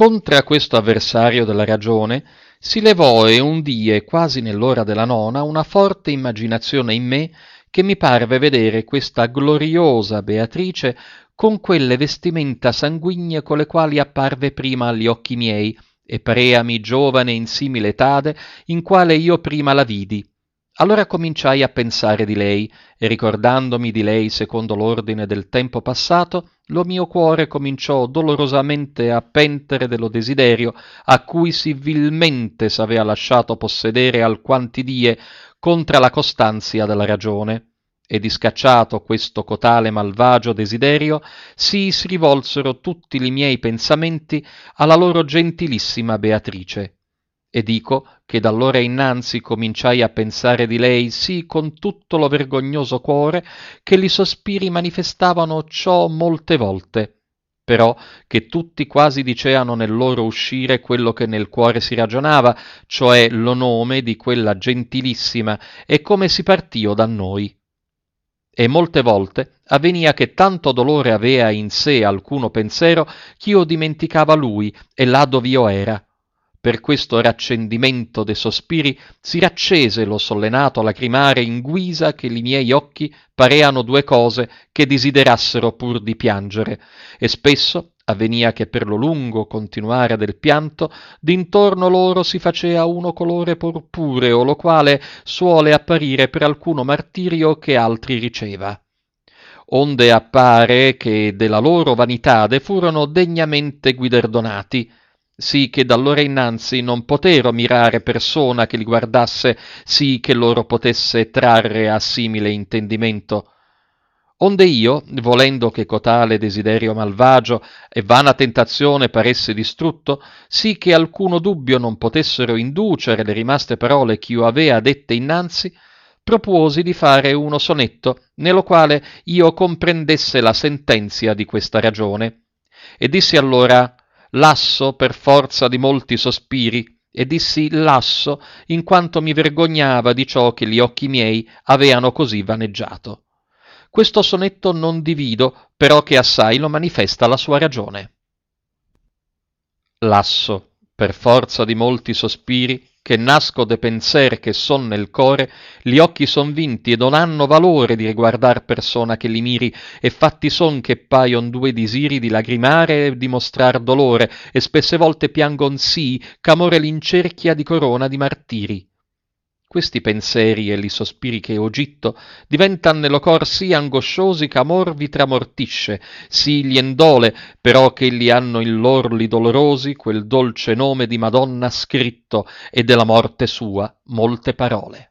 Contra questo avversario della ragione si levò e un die, quasi nell'ora della nona, una forte immaginazione in me che mi parve vedere questa gloriosa Beatrice con quelle vestimenta sanguigne con le quali apparve prima agli occhi miei, e pareami giovane in simile etade in quale io prima la vidi. Allora cominciai a pensare di lei, e ricordandomi di lei secondo l'ordine del tempo passato, lo mio cuore cominciò dolorosamente a pentere dello desiderio a cui si vilmente s'avea lasciato possedere alquanti die contra la costanzia della ragione. E discacciato questo cotale malvagio desiderio, si rivolsero tutti li miei pensamenti alla loro gentilissima Beatrice. E dico che d'allora innanzi cominciai a pensare di lei sì con tutto lo vergognoso cuore che li sospiri manifestavano ciò molte volte, però che tutti quasi diceano nel loro uscire quello che nel cuore si ragionava, cioè lo nome di quella gentilissima e come si partio da noi. E molte volte avvenia che tanto dolore avea in sé alcuno pensero ch'io dimenticava lui e là dov'io era. Per questo raccendimento de sospiri si raccese lo sollenato lacrimare in guisa che li miei occhi pareano due cose che desiderassero pur di piangere, e spesso avvenia che per lo lungo continuare del pianto d'intorno loro si facea uno colore purpureo, lo quale suole apparire per alcuno martirio che altri riceva. Onde appare che della loro vanitade furono degnamente guiderdonati, sì che d'allora innanzi non potero mirare persona che li guardasse, sì che loro potesse trarre a simile intendimento. Onde io, volendo che cotale desiderio malvagio e vana tentazione paresse distrutto, sì che alcuno dubbio non potessero inducere le rimaste parole ch'io avea dette innanzi, propuosi di fare uno sonetto, nello quale io comprendesse la sentenzia di questa ragione. E dissi allora lasso per forza di molti sospiri, e dissi lasso in quanto mi vergognava di ciò che gli occhi miei aveano così vaneggiato. Questo sonetto non divido, però che assai lo manifesta la sua ragione. Lasso, per forza di molti sospiri, che nasco de penser che son nel core, gli occhi son vinti e non hanno valore di riguardar persona che li miri, e fatti son che paion due disiri di lagrimare e di mostrar dolore, e spesse volte piangon sì ch'amore l'incerchia di corona di martiri. Questi pensieri e li sospiri che ho gitto diventan nello cor sì angosciosi ch'amor vi tramortisce, sì glien dole, però che li hanno in lor li dolorosi quel dolce nome di Madonna scritto e della morte sua molte parole.